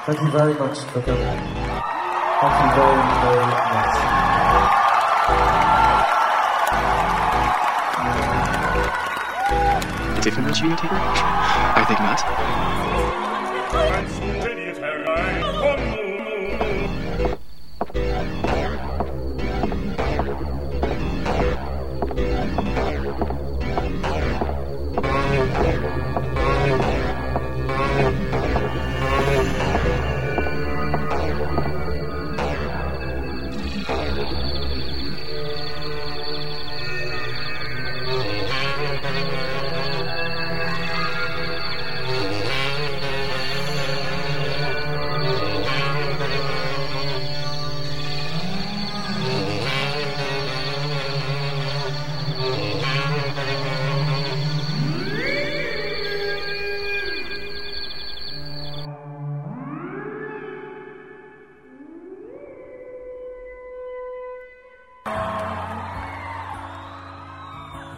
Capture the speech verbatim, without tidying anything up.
Thank you very much for coming. Thank you very, very much. Different Videothek? I think not.